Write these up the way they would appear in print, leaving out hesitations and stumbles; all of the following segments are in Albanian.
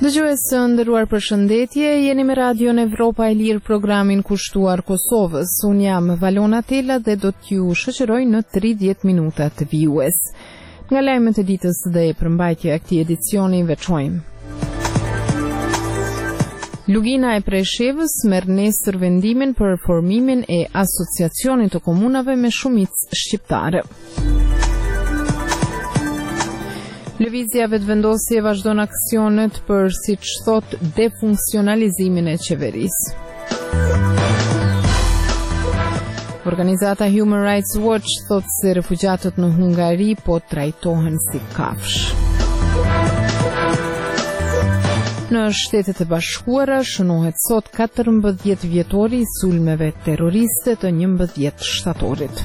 Dëgjues së nderuar, përshëndetje, jeni me Radion Evropa e Lirë, programin kushtuar Kosovës. Unë jam Valona Tela dhe do t'ju shoqëroj në 30 minuta të vijues. Nga lajmet e ditës dhe përmbajtja e këtij edicioni veçojmë. Lugina e Preshevës merr nesër vendimin për formimin e Asociacionit të Komunave me Shumicë Shqiptare. Lëvizja vetëvendosje vazhdon aksionet për, siç thot, defunksionalizimin e qeverisë. Organizata Human Rights Watch thot se refugjatët në Hungari po trajtohen si kafsh. Në Shtetet e Bashkuara shënohet sot 14 vjetori i sulmeve terroriste të 11 shtatorit.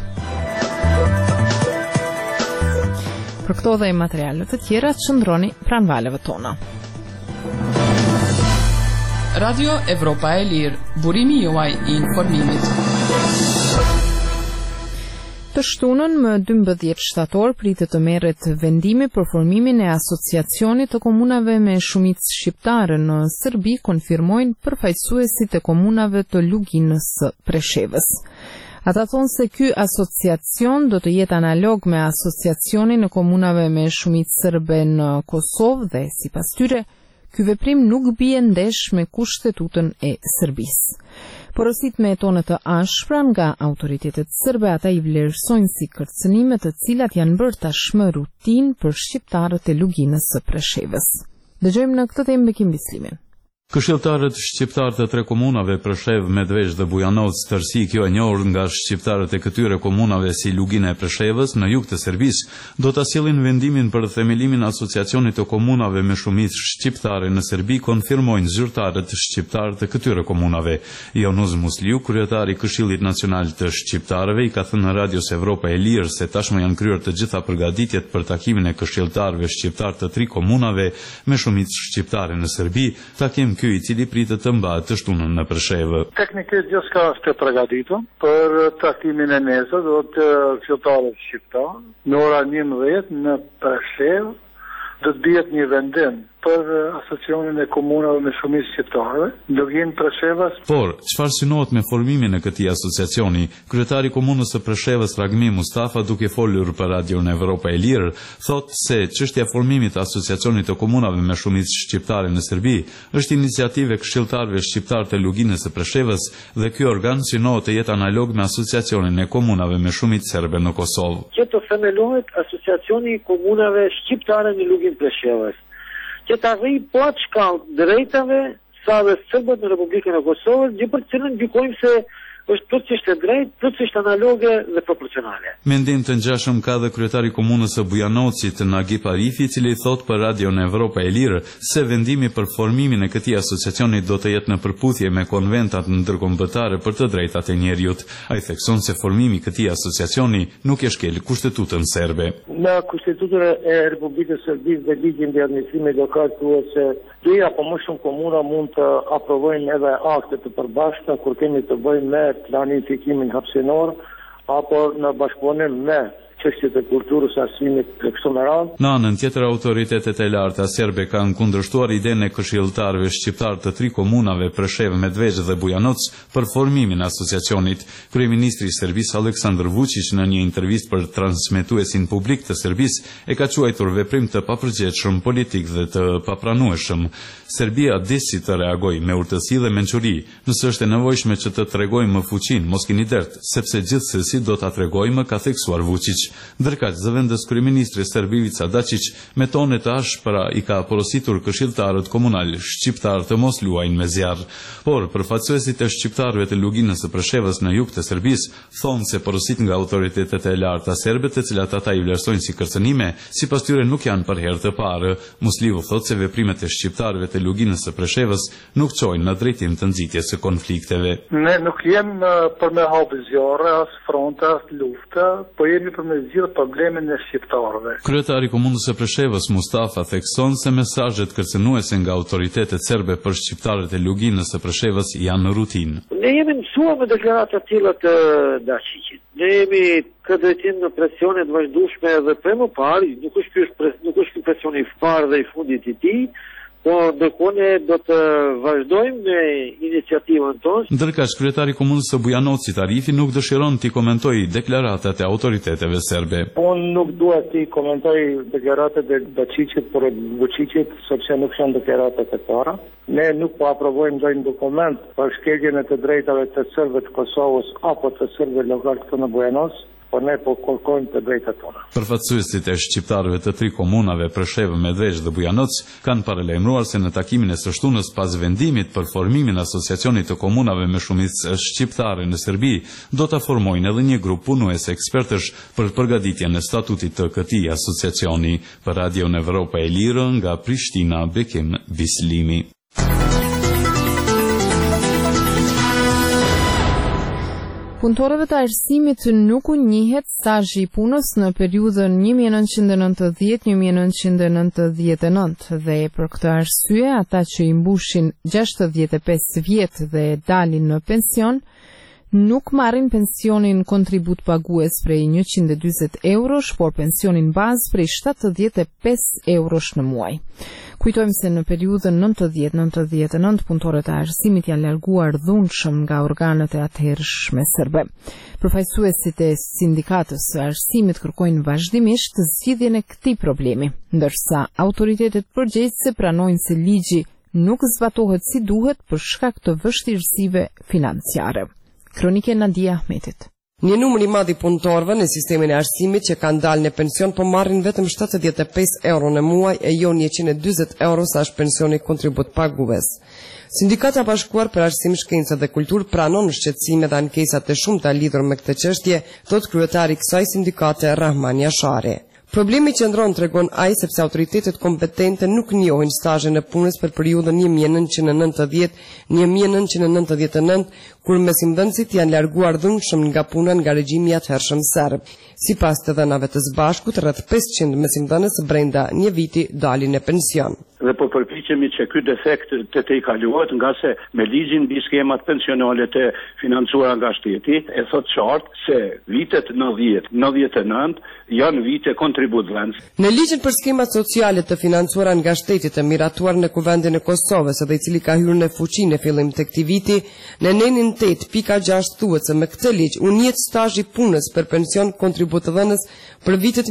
Për këto dhe materialet të tjera, qëndroni pranë valeve tona. Radio Evropa e Lirë, burimi juaj i informimit. Të shtunën më 12 shtator pritet të merret vendimi për formimin e Asociacionit të Komunave me Shumicë Shqiptare në Serbi, konfirmojnë përfaqësuesit e komunave të Luginës së Preshevës. Ata thonë se ky asociacion do të jetë analog me asociacionin e komunave me shumicë serbe në Kosovë dhe sipas tyre, ky veprim nuk bie ndesh me kushtetutën e Serbisë. Porosit me tone të ashpra nga autoritetet serbe, ata i vlerësojnë si kërcënime të cilat janë bërë tashmë rutinë për shqiptarët e Luginës së Preshevës. Dëgjojmë në këtë temë Bekim Bislimin. Këshilltarët shqiptar të 3 komunave Preshev, Medvesh dhe Bujanovac, tërësi kjo e njohur nga shqiptarët e këtyre komunave si Lugina e Preshevës në jug të Serbisë, do ta sjellin vendimin për themelimin e Asociacionit të Komunave me Shumicë Shqiptare në Serbi, konfirmojnë zyrtarët shqiptar të këtyre komunave. Jonuz Musliu, kryetari i Këshillit Nacional të Shqiptarëve, i ka thënë në Radios Evropa e Lirë se tashmë janë kryer të gjitha përgatitjet për takimin e këshilltarëve shqiptar të 3 komunave me Shumicë Shqiptare në Serbi, takim ky i cili pritet të mbahet të shtunën në Preshevë. Teknikisht gjithçka është e përgatitur për takimin e nesër, do të këshilltarët shqiptar në orën 11 në Preshevë do të bëhet një vendim për Asociacionin e Komunave me Shumicë Shqiptare, Luginë Preshevës. Por, çfarë synohet me formimin e këtij asociacioni? Kryetari i Komunës së Preshevës, Ragmi Mustafa, duke folur për Radion Evropa e Lirë, thotë se çështja e formimit të Asociacionit të Komunave me Shumicë Shqiptare në Serbi është iniciativë e këshilltarëve shqiptar të Luginës së Preshevës dhe ky organ synohet të jetë analog me Asociacionin e Komunave me Shumicë serbe në Kosovë. Që të themelohet Asociacioni i Komunave Shqiptare në Luginë Preshevës, që të arrijë po atë shkallë drejtave sa dhe sërbët në Republikën e Kosovës, gjë për cilën gjykojmë se është plotësisht e drejtë, plotësisht analoge dhe proporcionale. Mendim të ngjashëm ka dhe kryetari i komunës së Bujanovcit, Nagip Arifi, i cili thotë për Radion Evropa e Lirë se vendimi për formimin e këtij asociacioni do të jetë në përputhje me konventat ndërkombëtare për të drejtat e njerëzit. Ai thekson se formimi i këtij asociacioni nuk e shkel kushtetutën serbe. Në kushtetutën e Republikës së Serbisë dhe ligjin e administrimit lokal thuhet se 2 apo më shumë komuna mund të aprovojnë edhe akte të përbashkëta kur kemi të bëjmë me planifikimin hapësinor apo në bashkëpunim me çështjet e kulturës, arsimit e kështu me radhë. Në anën tjetër, autoritetet e larta serbe kanë kundërshtuar idenë e këshilltarëve shqiptar të 3 komunave Preshevë, Medvesh dhe Bujanovac për formimin e asociacionit. Kryeministri i Serbisë Aleksandar Vučić në një intervistë për transmetuesin publik të Serbisë e ka quajtur veprim të papërgjithshëm politik dhe të papranueshëm. Serbia disi të reagojë me urtësi dhe mençuri, nëse është e nevojshme që të tregojmë më fuqinë, mos keni dert, sepse gjithsesi do ta tregojmë, ka theksuar Vučić. Ndërkaq, zëvendës kryeministri serb Ivica Dačić me tone të ashpra i ka porositur këshilltarët komunal shqiptar të mos luajnë me zjarr. Por përfaqësuesit e shqiptarëve të Luginës së Preshevës në jug të Serbisë thonë se porosit nga autoritetet e larta serbe, të cilat ata i vlerësojnë si kërcënime, sipas tyre nuk janë për herë të parë. Musliu thotë se veprimet e shqiptarëve të Luginës së Preshevës nuk çojnë në drejtim të nxitjes së konflikteve. Ne nuk jemi për me hapë zjarre, as fronte, as lufte, po jemi për me zgjidhë problemin e shqiptarëve. Kryetari i Komunës së Preshevës, Mustafa, thekson se mesazhet kërcënuese nga autoritetet serbe për shqiptarët e Luginës së Preshevës janë në rutinë. Ne jemi mësuar me deklarata të tilla të Dačićit. Ne jemi këtë drejtim në presione të vazhdueshme edhe prej më parë, nuk është ky presioni i parë dhe i fundit i tij, Po, ndërkohë do të vazhdojmë me iniciativën tonë. Ndërkaq kryetari i komunës së Bujanocit Arifi nuk dëshiron t'i komentojë deklaratat e autoriteteve serbe. Unë nuk dua t'i komentoj deklaratat e Dačićit për Vučićit, sepse nuk janë deklaratat e para. Ne nuk po aprovojmë ndonjë dokument për shkeljen e të drejtave të serbëve të Kosovës apo të serbëve lokal këtu në Bujanoc. por ne po kërkojmë të drejtat tona. Përfaqësuesit e shqiptarëve të 3 komunave Preshevë, Medvesh dhe Bujanoc kanë paralajmëruar se në takimin e së shtunës pas vendimit për formimin e asociacionit të komunave me shumicë shqiptare në Serbi, do ta formojnë edhe një grup punues ekspertësh për përgatitjen e statutit të këtij asociacioni. Për Radion Evropa e Lirë nga Prishtina, Bekim Bislimi. Punëtorëve të arsimit nuk u njihet stazhi i punës në periudhën 1990-1999 dhe për këtë arsye ata që i mbushin 65 vjet dhe dalin në pension nuk marrin pensionin kontribut pagues prej 140 eurosh, por pensionin bazë prej 75 eurosh në muaj. Kujtojmë se në periudhën 90-99 punëtorët e arsimit janë larguar dhunshëm nga organet e atëhershme serbe. Përfaqësuesit e sindikatës së arsimit kërkojnë vazhdimisht zgjidhjen e këtij problemi, ndërsa autoritetet përgjegjëse pranojnë se ligji nuk zbatohet si duhet për shkak të vështirësive financiare. Kronike Nadia Ahmetit. Një numër i madh i punëtorëve në sistemin e arsimit që kanë dalë në pension po marrin vetëm 75 euro në muaj e jo 140 euro sa është pensioni kontribut pagues. Sindikata Bashkuar për Arsim, Shkencë dhe Kulturë pranon shqetësime dhe ankesat e shumta lidhur me këtë çështje, thot kryetari i kësaj sindikate Rahman Jashari. Problemi qëndron, tregon ai, sepse autoritetet kompetente nuk njohin stazhin e punës për periudhën 1990-1999, kur mesimdhënësit janë larguar dhunshëm nga puna nga regjimi i atëhershëm serb. Sipas të dhënave të së bashkut, rreth 500 mesimdhënës brenda një viti dalin në pension. Dhe po përpiqemi që ky defekt të i kaluohet, nga se me ligjin mbi skemat pensionale të financuara nga shteti e thot qartë se vitet 90-99 janë vite kontributdhënës. Në ligjin për skemat sociale të financuara nga shteti të miratuar në Kuvendin e Kosovës dhe i cili ka hyrë në fuqi në fillim të këtij viti, në nenin 8.6 thuhet se me këtë ligj u njihet stazhi punës për pension kontributdhënës për vitet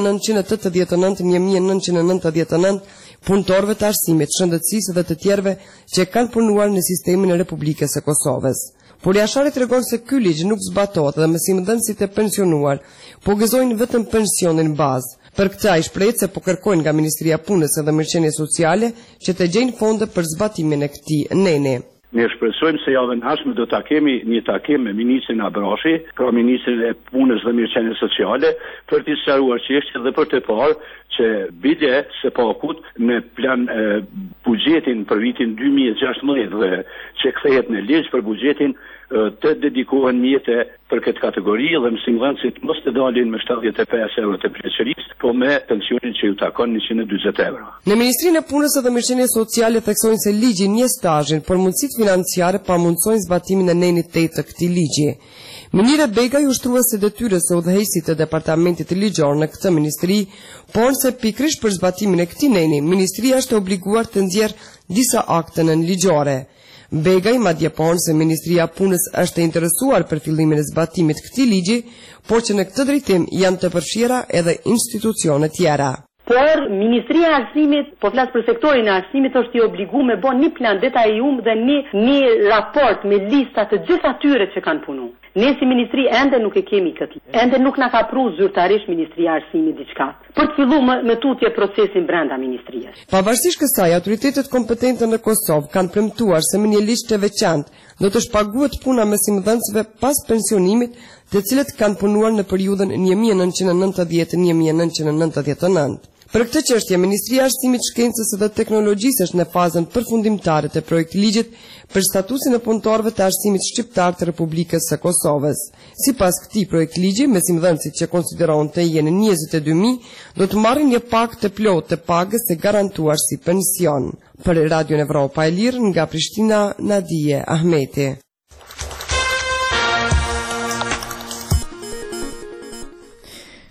1989-1999 punëtorëve të arsimit, shëndetësisë dhe të tjerëve që kanë punuar në sistemin e Republikës së Kosovës. Por Jashari tregon se ky ligj nuk zbatohet dhe mesimdhënësit e pensionuar po gëzojnë vetëm pensionin bazë. Për këtë ai shpreh se po kërkojnë nga Ministria e Punës dhe Mërqenie Sociale që të gjejnë fonde për zbatimin e këtij neni. Ne shpresojmë se javën ardhshme do ta kemi një takim me ministrin Abrashi, pra ministrin e Punës dhe Mërqenies Sociale, për të sqaruar çështjen dhe për të parë që bile së pakut në plan buxhetin për vitin 2016 dhe që kthehet në ligj për buxhetin të dedikohen mjete për këtë kategori dhe mësimdhënësit mos të dalin me 75 euro të pleqërisë, po me pensionin që ju takon 140 euro. Në Ministrinë e Punës dhe Mërqenies Sociale theksojnë se ligji njeh stazhin, por mundësitë financiare pamundsojnë zbatimin e nenit 8 të këtij ligji. Minire Begaj ushtruese detyrës së udhëheqësit të departamentit ligjor në këtë ministri, por se pikrisht për zbatimin e këtij neni, ministria është obliguar të nxjerrë disa akte nënligjore. Begaj madje ponë se Ministria e Punës është e interesuar për fillimin e zbatimit këtij ligji, por që në këtë drejtim janë të përfshira edhe institucione tjera. Por Ministria e Arsimit, po flas për sektorin e arsimit, është i obliguar me bën një plan detajum dhe një raport me lista të gjithë atyre që kanë punuar. Ne si ministri ende nuk e kemi këtë. Ende nuk na ka pru zyrtarisht Ministria e Arsimit diçka për të filluar me tutje procesin brenda ministrisë. Pavarësisht kësaj, autoritetet kompetente në Kosovë kanë premtuar se me një ligj të veçantë do të shpaguhet puna mesimdhënësve pas pensionimit, të cilët kanë punuar në periudhën 1990-1999. Për këtë çështje, Ministria e Arsimit, Shkencës dhe Teknologjisë është në fazën përfundimtare të projektligjit për statusin e punëtorëve të arsimit shqiptar të Republikës së Kosovës. Sipas këtij projektligji, mesimdhënësit që konsiderohen të jenë 22.000 do të marrin një pakë të plotë të pagës së garantuar si pension. Për Radion Evropa e Lirë nga Prishtina, Nadia Ahmeti.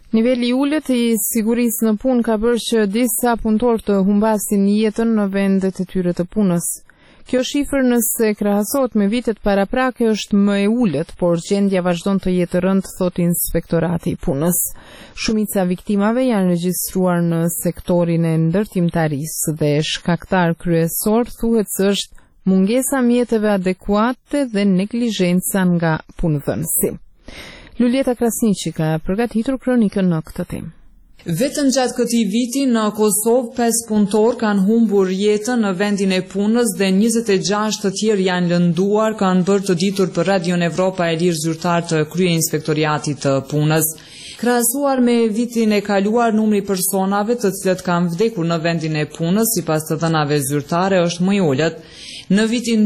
Niveli i ulët i sigurisë në punë ka bërë që disa punëtorë të humbasin jetën në vendet e tyre të punës. Kjo shifër nëse krahasohet me vitet paraprake është më e ulët, por gjendja vazhdon të jetë rëndë, thot Inspektorati i Punës. Shumica viktimave janë regjistruar në sektorin e ndërtimtarisë dhe shkaktar kryesor thuhet se është mungesa mjeteve adekuate dhe neglizhenca nga punëdhënësi. Luljeta Krasniqi ka përgatitur kronikën në këtë temë. Vetëm gjatë këtij viti në Kosovë 5 punëtor kanë humbur jetën në vendin e punës dhe 26 të tjerë janë lënduar, kanë bërë të ditur për Radion Evropa e Lirë zyrtar të Kryeinspektoriatit të Punës. Krahasuar me vitin e kaluar, numri i personave të cilët kanë vdekur në vendin e punës sipas të dhënave zyrtare është më i ulët. Në vitin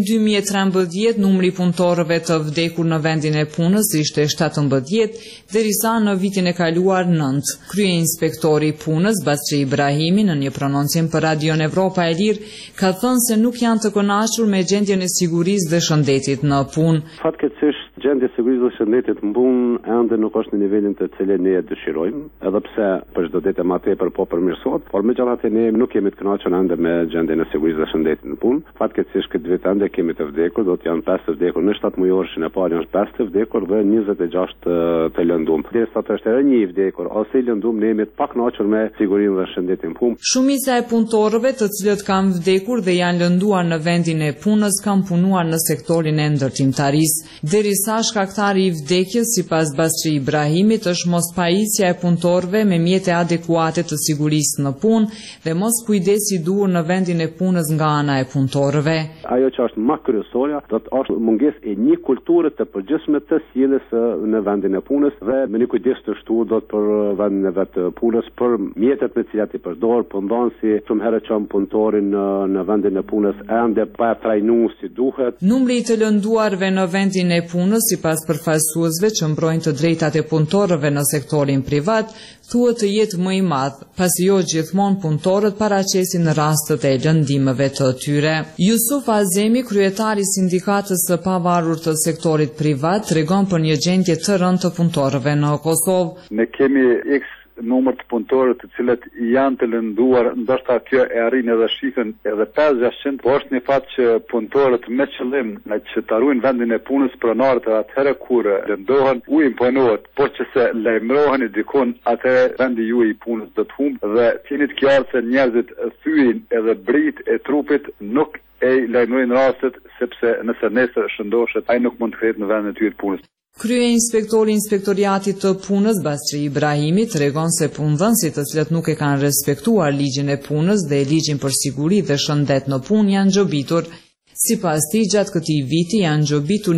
2013, numri i punëtorëve të vdekur në vendin e punës ishte 17, derisa në vitin e kaluar 9. Kryeinspektori i punës Basri Ibrahimi në një prononcim për Radion Evropa e Lirë ka thënë se nuk janë të kënaqur me gjendjen e sigurisë dhe shëndetit në punë. Fatkeqësisht gjendja e sigurisë dhe shëndetit në punë ende nuk është në nivelin të cilin ne e dëshirojmë, edhe pse për çdo ditë më tepër po përmirësohet, por megjithatë ne nuk jemi të kënaqur ende me gjendjen e sigurisë dhe shëndetit në punë. Fatkeqësisht këtë vit ende kemi të vdekur, do të janë 5 të vdekur në 7 mujorshin e parë janë 5 të vdekur dhe 26 të lëndum. Derisa të është edhe një i vdekur ose i lëndum, ne jemi të pakënaqur me sigurinë dhe shëndetin në punë. Shumica e punëtorëve të cilët kanë vdekur dhe janë lënduar në vendin e punës kanë punuar në sektorin e ndërtimtarisë. Derisa shkaktari i vdekjes sipas Basri Ibrahimit është mospajisja e punëtorëve me mjete adekuate të sigurisë në punë dhe mos kujdesi i duhur në vendin e punës nga ana e punëtorëve. Ajo që është më kryesorja, do të është mungesë e një kulture të përgjithshme të sjelljes në vendin e punës dhe me një kujdes të shtuar do të për vendin e vet të punës, për mjetet me të cilat i përdor, punëdhënësi shumë herë çon punëtorin në vendin e punës ende pa trajnuar si duhet. Numri i të lënduarve në vendin e punës sipas përfaqësuesve që mbrojnë të drejtat e punëtorëve në sektorin privat thuhet të jetë më i madh, pasi jo gjithmonë punëtorët paraqesin në rastet e lëndimeve të tyre. Yusuf Azemi, kryetari i sindikatës së pavarur të sektorit privat, tregon për një gjendje të rëndë të punëtorëve në Kosovë. Ne kemi numër të punëtorëve të cilët janë të lënduar, ndoshta kjo e arrin edhe shifrën edhe 5-600, por është një fakt që punëtorët me qëllim që të ruajnë vendin e punës pronarët atëherë kur lëndohen u imponohet, por që se lajmërohen dikon atëherë vendi juaj i punës do të humbë dhe jeni të qartë se njerëzit thyen edhe brit e trupit nuk e lajmërojnë rastet sepse nëse nesër shëndoshet ai nuk mund të kthehet në vendin e tyre të punës. Kryeinspektori i Inspektoriatit të Punës Basri Ibrahimi tregon se punëdhënësit të cilët nuk e kanë respektuar ligjin e punës dhe ligjin për siguri dhe shëndet në punë janë gjobitur. Sipas tij, gjatë këtij viti janë gjobitur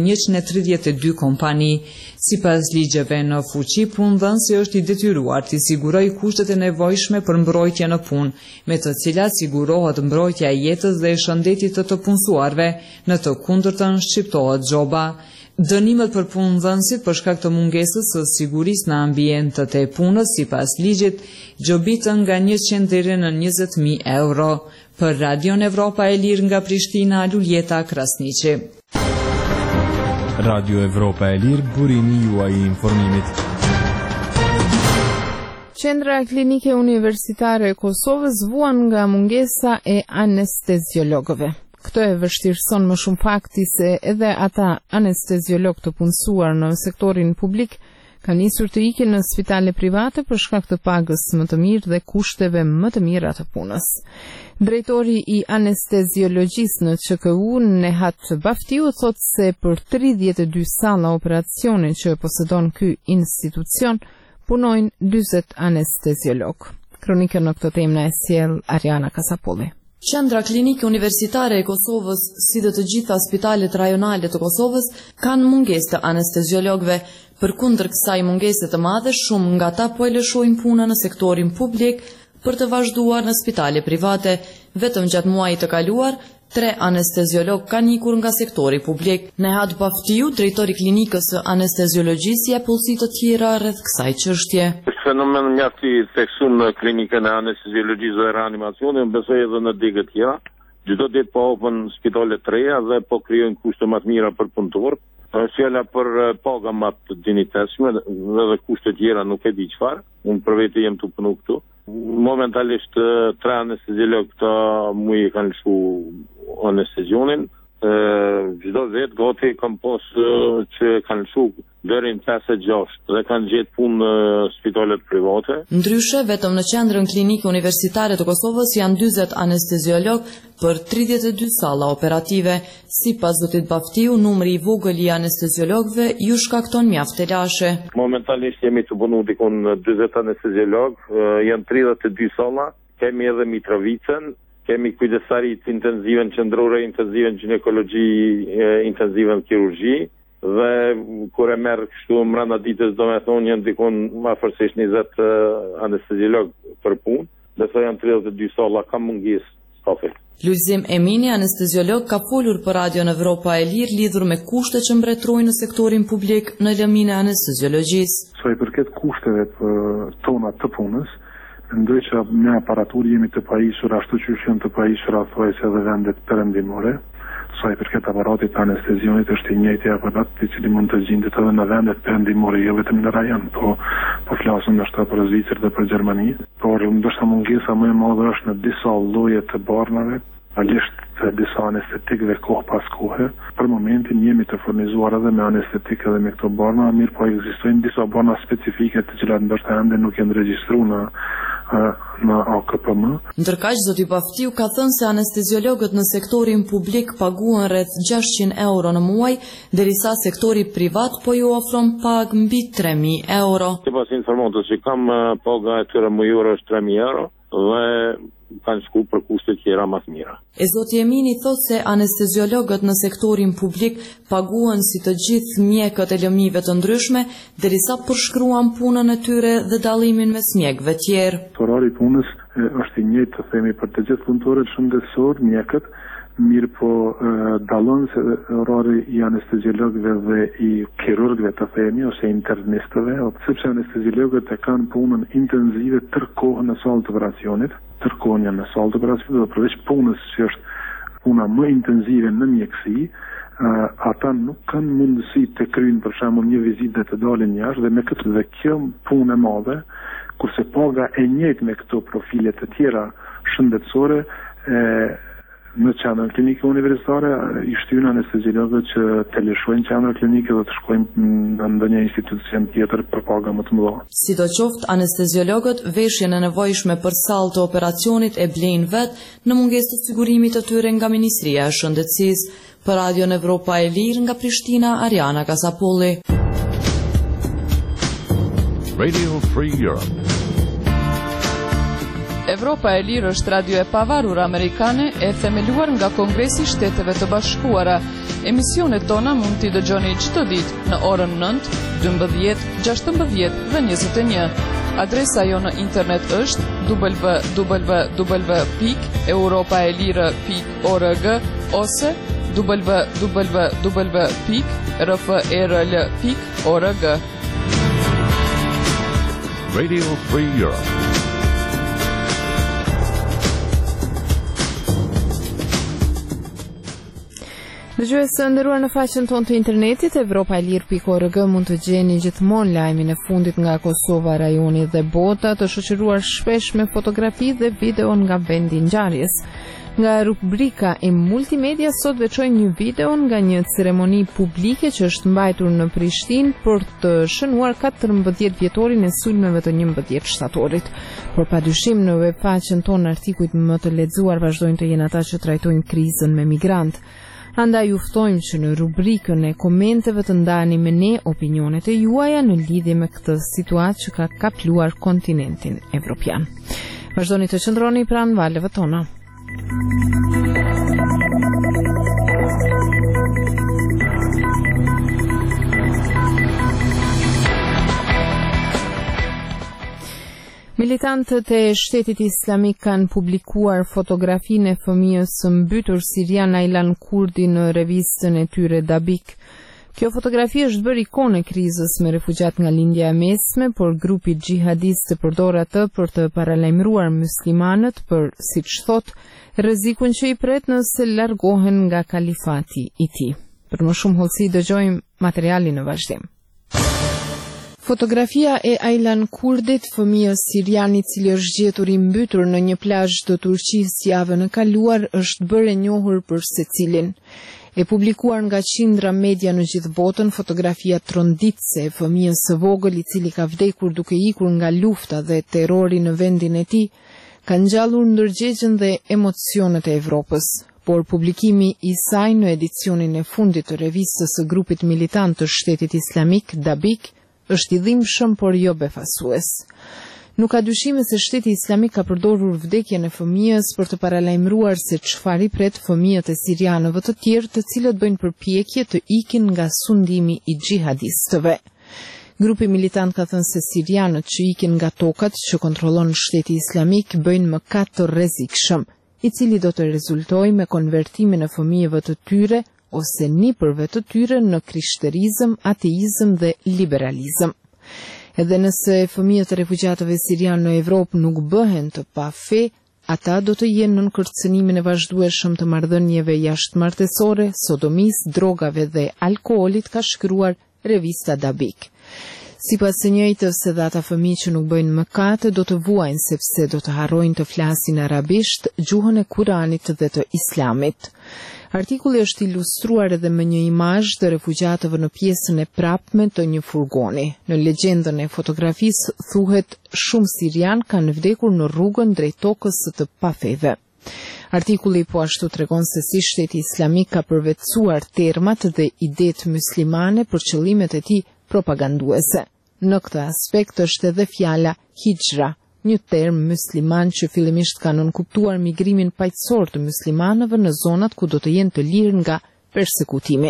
132 kompani. Sipas ligjeve në fuqi, punëdhënësi është i detyruar të sigurojë kushtet e nevojshme për mbrojtje në punë, me të cilat sigurohet mbrojtja e jetës dhe e shëndetit të punësuarve, në të kundërtën shqiptohet gjoba. Dënimet për punëdhënësit për shkak të mungesës së sigurisë në ambientet e punës sipas ligjit gjobitën nga 100 deri në 20.000 euro. Për Radion Evropa e Lirë nga Prishtina, Luljeta Krasniqi. Radio Evropa e Lirë, burimi juaj i informimit. Qendra Klinike Universitare e Kosovës vuan nga mungesa e anesteziologëve. Këtë e vështirëson më shumë fakti se edhe ata anesteziolog të punësuar në sektorin publik kanë nisur të ikin në spitale private për shkak të pagës më të mirë dhe kushteve më të mira të punës. Drejtori i anesteziologjisë në QKU, Nehat Baftiu, thot se për 32 salla operacione që posedon ky institucion punojnë 40 anesteziolog. Kronikën në këtë temë na e sjell Ariana Kasapolli. Qendra Klinike Universitare e Kosovës, si dhe të gjitha spitalet rajonale të Kosovës, kanë mungesë të anesteziologëve. Përkundër kësaj mungese të madhe, shumë nga ata po e lëshojnë punën në sektorin publik për të vazhduar në spitale private. Vetëm gjatë muajit të kaluar, 3 anesteziolog kanë ikur nga sektori publik. Nehat Baftiu, drejtori klinikës së anesteziologjisë, jep pulsi të tjera rreth kësaj çështje. Fenomen mjaft i theksuar në klinikën e anesteziologjisë dhe reanimacionit, besoj edhe në degë të tjera. Çdo ditë po hapën spitale të reja dhe po krijojnë kushte më të mira për punëtorët. Është fjala për paga më të dinjitetshme dhe kushte tjera nuk e di çfarë. Unë për vete jem të punu këtu. Momentalisht 3 anesteziolog këta mu i kanë lëshu anestezionin. Çdo vetë gati kam pas që kanë lëshu deri në 5-6 dhe kanë gjetë punë në spitalet private. Ndryshe, vetëm në qendrën klinike universitare të Kosovës janë 40 anesteziolog për 32 salla operative. Sipas zotit Baftiu, numri i vogël i anesteziologëve ju shkakton mjaft telashe. Momentalisht jemi të punu dikon 40 anesteziolog, janë 32 salla, kemi edhe Mitrovicën, kemi kujdesarit intenziven qendrore, intenziven ginekologji, intenziven kirurgji, dhe kur e merr kështu mbrana ditës do me thonë janë dikon më afërsisht 20 anesteziolog për punë, besoj janë 32 salla, ka mungesë stafi. Lulzim Emini, anesteziolog, ka folur për Radio në Evropa e Lirë lidhur me kushtet që mbretërojnë në sektorin publik në lëmin e anesteziologjisë. Sa i përket kushteve tona të punës, ndoj që me aparatur jemi të pajisur ashtu që janë të pajisur afroese dhe vendet perëndimore. Sa i përket aparatit të anestezionit është i njëjti aparat i cili mund të gjendet edhe në vendet perëndimore, jo vetëm në rajon, po flasim ndoshta për Zvicër dhe për Gjermani. Por ndoshta mungesa më e madhe është në disa lloje të barnave, alisht të disa anestetikëve kohë pas kohe. Për momentin jemi të furnizuar edhe me anestetikë edhe me këto barna, mirë po ekzistojnë disa barna specifike të cilat ndoshta ende nuk janë regjistruar në AKPM. Ndërkaq zoti Baftiu ka thënë se anesteziologët në sektorin publik paguhen rreth 600 euro në muaj, derisa sektori privat po ju ofron pagë mbi 3000 euro. Sipas informacionit që kam, paga e tyre mujore është 3000 euro dhe kanë shku për kushte tjera më të mira. E zoti Emini thot se anesteziologët në sektorin publik paguhen si të gjithë mjekët e lëmive të ndryshme, derisa përshkruan punën e tyre dhe dallimin mes mjekëve tjerë. Orari i punës është i njëjtë të themi për të gjithë punëtorët shëndetësor, mjekët, mirë po dallon se orari i anesteziologëve dhe i kirurgëve të themi ose internistëve, sepse anesteziologët e kanë punën intensive tërë kohën në sallë të operacionit. Tërkohën janë në sallë të operacionit dhe përveç punës që është puna më intensive në mjekësi, ata nuk kanë mundësi të kryejnë për shembull një vizitë dhe të dalin jashtë dhe me këtë dhe kjo punë e madhe, kurse paga e njëjtë me këto profile të tjera shëndetësore në qendrën klinike universitare i shtyn anesteziologët që të lëshojnë qendrën klinike dhe të shkojnë në ndonjë institucion tjetër për paga më të mëdha. Sidoqoftë, anesteziologët veshjen e nevojshme për sallë të operacionit e blejnë vetë në mungesë të sigurimit të tyre nga Ministria e Shëndetësisë. Për Radio në Evropa e Lirë nga Prishtina, Ariana Kasapolli. Radio Free Europe. Evropa e Lirë është radio e pavarur amerikane e themeluar nga Kongresi i Shteteve të Bashkuara. Emisionet tona mund t'i dëgjoni çdo ditë në orën 9, 12, 16 dhe 21. Adresa jo në internet është www.europaelire.org ose www.rfrl.org. Radio Free Europe. Dëgjuesë nderuar, në faqen tonë të internetit europaelir.org mund të gjeni gjithmonë lajmin e fundit nga Kosova, rajoni dhe bota, të shoqëruar shpesh me fotografi dhe video nga vendi i ngjarjes. Nga rubrika e multimedia sot veçojmë një video nga një ceremoni publike që është mbajtur në Prishtinë për të shënuar 14 vjetorin e sulmeve të 11 shtatorit. Por padyshim në webfaqen tonë artikujt më të lexuar vazhdojnë të jenë ata që trajtojnë krizën me migrant. Andaj ju ftojmë që në rubrikën e komenteve të ndani me ne opinionet e juaja në lidhje me këtë situatë që ka kapluar kontinentin evropian. Vazhdoni të qëndroni pranë valeve tona. Militantët e Shtetit Islamik kanë publikuar fotografinë e fëmijës së mbytur sirian Aylan Kurdi në revistën e tyre Dabik. Kjo fotografi është bërë ikonë e krizës me refugjat nga lindja e mesme, por grupi xhihadist përdor atë për të paralajmëruar muslimanët për, siç thotë, rrezikun që i pret nëse largohen nga kalifati i tij. Për më shumë hollësi dëgjojmë materialin në vazhdim. Fotografia e Aylan Kurdit, fëmijës sirian i cili është gjetur i mbytur në një plazh të Turqisë javën e kaluar, është bërë e njohur për secilin. E publikuar nga qindra media në gjithë botën, fotografia tronditse e fëmijës së vogël i cili ka vdekur duke ikur nga lufta dhe terrori në vendin e tij, ka ngjallur ndërgjegjen dhe emocionet e Evropës. Por publikimi i saj në edicionin e fundit të revistës së grupit militant të Shtetit Islamik, Dabik, është i dhimbshëm por jo befasues. Nuk ka dyshime se Shteti Islamik ka përdorur vdekjen e fëmijës për të paralajmëruar se çfarë i pret fëmijët e sirianëve të tjerë, të cilët bëjnë përpjekje të ikin nga sundimi i xhihadistëve. Grupi militant ka thënë se sirianët që ikin nga tokat që kontrollon Shteti Islamik bëjnë mëkat të rrezikshëm, i cili do të rezultojë me konvertimin e fëmijëve të tyre ose nipërve të tyre në krishterizëm, ateizëm dhe liberalizëm. Edhe nëse fëmijët e refugjatëve sirian në Evropë nuk bëhen të pa fe, ata do të jenë nën kërcënimin e vazhdueshëm të marrëdhënieve jashtëmartësore, sodomisë, drogave dhe alkoolit, ka shkruar revista Dabik. Sipas së njëjtës, edhe ata fëmijë që nuk bëjnë mëkate do të vuajnë sepse do të harrojnë të flasin arabisht, gjuhën e Kuranit dhe të Islamit. Artikulli është ilustruar edhe me një imazh të refugjatëve në pjesën e prapme të një furgoni. Në legjendën e fotografisë thuhet shumë sirian kanë vdekur në rrugën drejt tokës së të pafeve. Artikulli po ashtu tregon se si Shteti Islamik ka përvetësuar termat dhe idetë muslimane për qëllimet e tij propaganduese. Në këtë aspekt është edhe fjala hijra, një term musliman që fillimisht ka nënkuptuar migrimin paqësor të muslimanëve në zonat ku do të jenë të lirë nga persekutimi.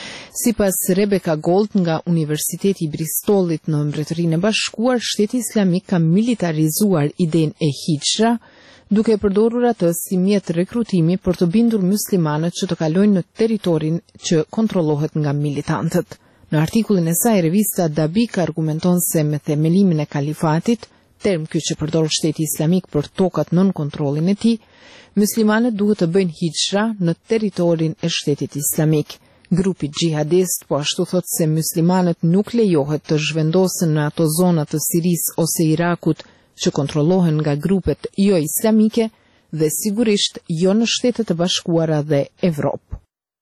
Sipas Rebecca Gold nga Universiteti i Bristolit në Mbretërinë e Bashkuar, Shteti Islamik ka militarizuar idenë e hijra, duke përdorur atë si mjet rekrutimi për të bindur muslimanët që të kalojnë në territorin që kontrollohet nga militantët. Në artikullin e saj, revista Dabik argumenton se me themelimin e kalifatit, term ky që përdor Shteti Islamik për tokat nën kontrollin e tij, muslimanët duhet të bëjnë hijra në territorin e Shtetit Islamik. Grupi xhihadist po ashtu thot se muslimanët nuk lejohet të zhvendosen në ato zona të Sirisë ose Irakut që kontrollohen nga grupet jo islamike dhe sigurisht jo në Shtetet e Bashkuara dhe Evropë.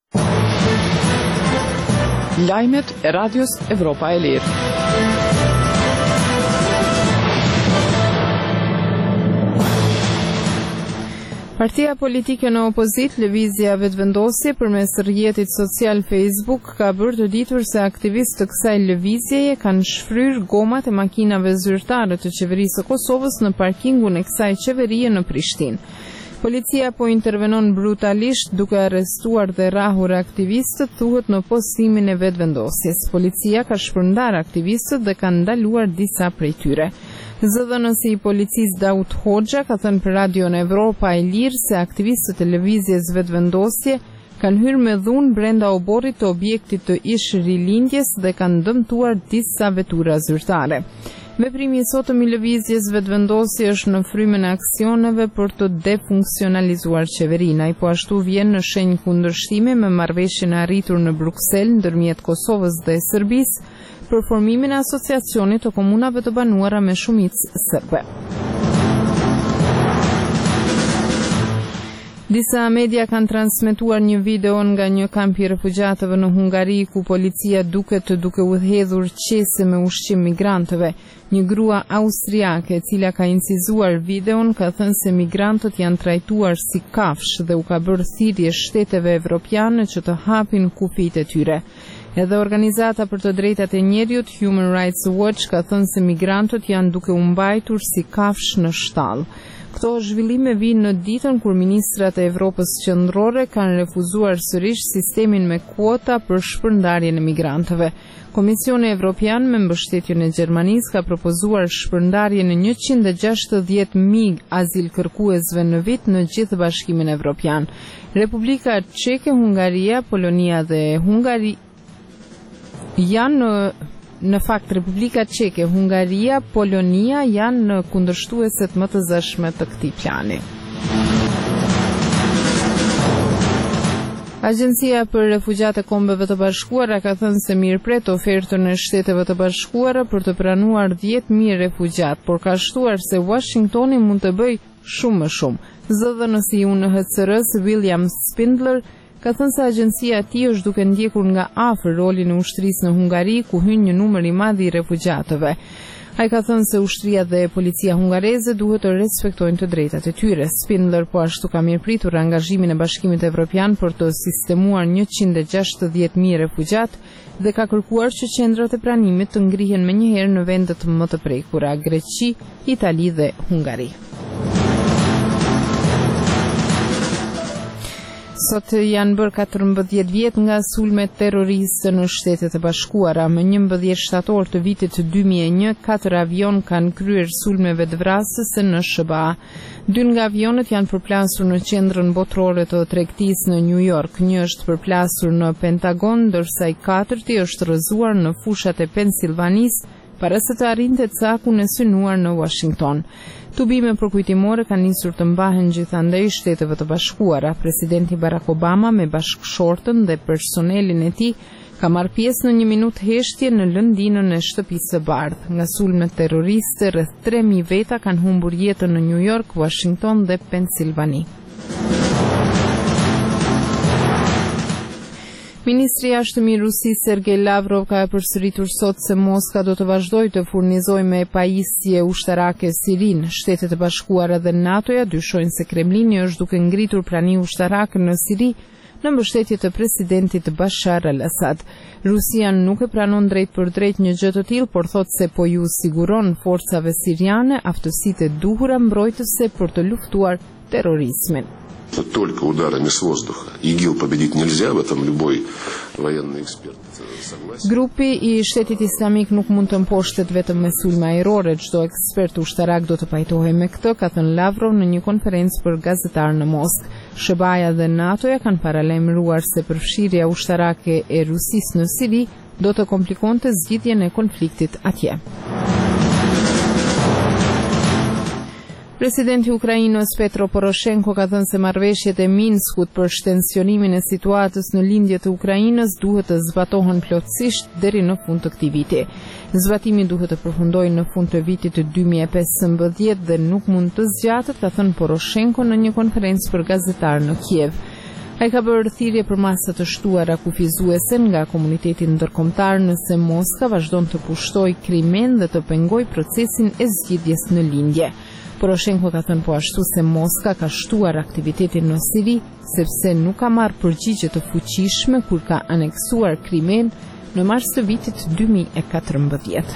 Lajmet e Radios Evropa e Lirë. Partia politike në opozit, Lëvizja Vetëvendosje, përmes rrjetit social Facebook, ka bërë të ditur se aktivistë të kësaj lëvizjeje kanë shfryrë gomat e makinave zyrtare të qeverisë së Kosovës në parkingun e kësaj qeverie në Prishtinë. Policia po intervenon brutalisht duke arrestuar dhe rrahur aktivistët, thuhet në postimin e Vetëvendosjes. Policia ka shpërndar aktivistët dhe ka ndaluar disa prej tyre. Zëdhënësi i policisë Daud Hoxha ka thënë për Radion Evropa e Lirë se aktivistët e lëvizjes Vetëvendosje kanë hyrë me dhunë brenda oborrit të objektit të ish rilindjes dhe kanë dëmtuar disa vetura zyrtare. Veprimi i sotëm i lëvizjes Vetëvendosje është në frymën e aksioneve për të defunksionalizuar qeverinë. Ai po ashtu vjen në shenjë kundërshtime me marrëveshjen e arritur në Bruksel ndërmjet Kosovës dhe Serbisë për formimin e asociacionit të komunave të banuara me shumicë serbe. Disa media kanë transmetuar një video nga një kamp i refugjatëve në Hungari ku policia duket duke udhëhedhur qese me ushqim migrantëve. Një grua austriake e cila ka incizuar videon ka thënë se migrantët janë trajtuar si kafsh dhe u ka bërë thirrje shteteve evropiane që të hapin kufijtë e tyre. Edhe organizata për të drejtat e njerëzit Human Rights Watch ka thënë se migrantët janë duke u mbajtur si kafsh në shtall. Këto zhvillime vinë në ditën kur ministrat e Evropës qendrore kanë refuzuar sërish sistemin me kuota për shpërndarjen e migrantëve. Komisioni Evropian me mbështetjen e Gjermanisë ka propozuar shpërndarjen e 160.000 azilkërkuesve në vit në gjithë Bashkimin Evropian. Republika Çeke, Hungaria, Polonia dhe Hungari janë në fakt Republika Çeke, Hungaria, Polonia janë në kundërshtueset më të zëshme të këtij plani. Agjencia për Refugjat e Kombeve të Bashkuara ka thënë se mirëpret ofertën e Shteteve të Bashkuara për të pranuar 10.000 refugjat, por ka shtuar se Washingtoni mund të bëjë shumë më shumë. Zëdhënës i UNHCR-s William Spindler ka thënë se agjencia e tij është duke ndjekur nga afër rolin e ushtrisë në Hungari, ku hyn një numër i madh i refugjatëve. Ai ka thënë se ushtria dhe policia hungareze duhet të respektojnë të drejtat e tyre. Spindler po ashtu ka mirëpritur angazhimin e Bashkimit Evropian për të sistemuar 160.000 refugjat dhe ka kërkuar që qendrat e pranimit të ngrihen menjëherë në vendet më të prekura, Greqi, Itali dhe Hungari. Sot janë bërë 14 vjet nga sulmet terroriste në Shtetet e Bashkuara. Më 11 shtator të vitit 2001, 4 avion kanë kryer sulmeve dëvrasëse në SBA. 2 nga avionet janë përplasur në qendrën botërore të tregtisë në New York. Një është përplasur në Pentagon, ndërsa i katërti është rrëzuar në fushat e Pensilvanisë para se të arrinte cakun e synuar në Washington. Tubime përkujtimore kanë nisur të mbahen gjithandej Shteteve të Bashkuara. Presidenti Barack Obama me bashkëshortën dhe personelin e tij ka marrë pjesë në 1 minutë heshtje në lëndinën e shtëpisë së bardhë. Nga sulmet terroriste, rreth 3.000 veta kanë humbur jetën në New York, Washington dhe Pensilvani. Ministri i Jashtëm i Rusisë Sergej Lavrov ka përsëritur sot se Moska do të vazhdojë të furnizojë me pajisje ushtarake Sirinë. Shtetet e Bashkuara dhe NATO-ja dyshojnë se Kremlini është duke ngritur prani ushtarake në Siri në mbështetje të presidentit Bashar al-Assad. Rusia nuk e pranon drejt për drejt një gjë të tillë, por thotë se po ju siguron forcave siriane aftësitë e duhura mbrojtëse për të luftuar terrorizmin. Только ударами с воздуха. ИГИЛ победить нельзя, в этом любой военный эксперт согласен. Grupi i Shtetit Islamik nuk mund të mposhtet vetëm me sulme ajrore, çdo ekspert ushtarak do të pajtohej me këtë, ka thënë Lavrov në një konferencë për gazetarë në Moskë. SBA-ja dhe NATO-ja kanë paralajmëruar se përfshirja ushtarake e Rusisë në Siri do të komplikonte zgjidhjen e konfliktit atje. Presidenti i Ukrainës Petro Poroshenko ka thënë se marrëveshjet e Minskut për shtensionimin e situatës në lindje të Ukrainës duhet të zbatohen plotësisht deri në fund të këtij viti. Zbatimi duhet të përfundojë në fund të vitit të 2015 dhe nuk mund të zgjatet, ka thënë Poroshenko në një konferencë për gazetarë në Kiev. Ai ka bërë thirrje për masa të shtuara kufizuese nga komuniteti ndërkombëtar nëse Moska vazhdon të pushtojë Krimen dhe të pengojë procesin e zgjidhjes në lindje. Poroshenko ka thënë po ashtu se Moska ka shtuar aktivitetin në Siri sepse nuk ka marrë përgjigje të fuqishme kur ka aneksuar Krimen në mars të vitit 2014.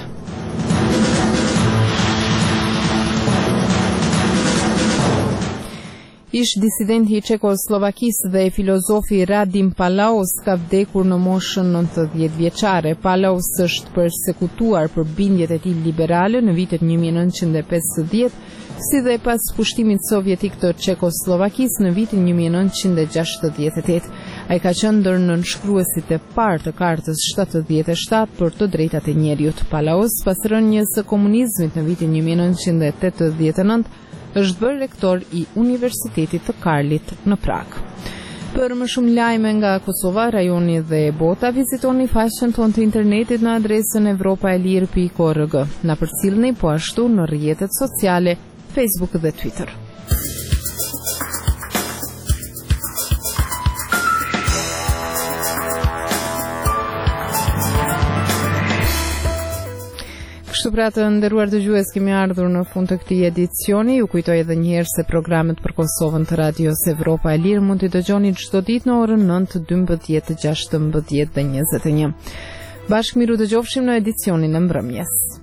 Ish disidenti i Çekoslovakisë dhe filozofi Radim Palaus ka vdekur në moshën 90 vjeçare. Palaus është përsekutuar për bindjet e tij liberale në vitet 1950, si dhe pas pushtimit sovjetik të Çekoslovakisë në vitin 1968. Ai ka qenë ndër nënshkruesit e parë të Kartës 77 për të drejtat e njeriut. Palaus, pas rënies së komunizmit në vitin 1989, është bërë rektor i Universitetit të Karlit në Prag. Për më shumë lajme nga Kosova, rajoni dhe bota, vizitoni faqen tonë të internetit në adresën europaelir.org. Na përcjellni po ashtu në rrjetet sociale, Facebook dhe Twitter. Kështu pra të nderuar dëgjues, kemi ardhur në fund të këtij edicioni. Ju kujtoj edhe një herë se programet për Kosovën të Radios Evropa e Lirë mund t'i dëgjoni çdo ditë në orën 9, 12, 16 dhe 21. Bashkë miru dëgjofshim në edicionin e mbrëmjes.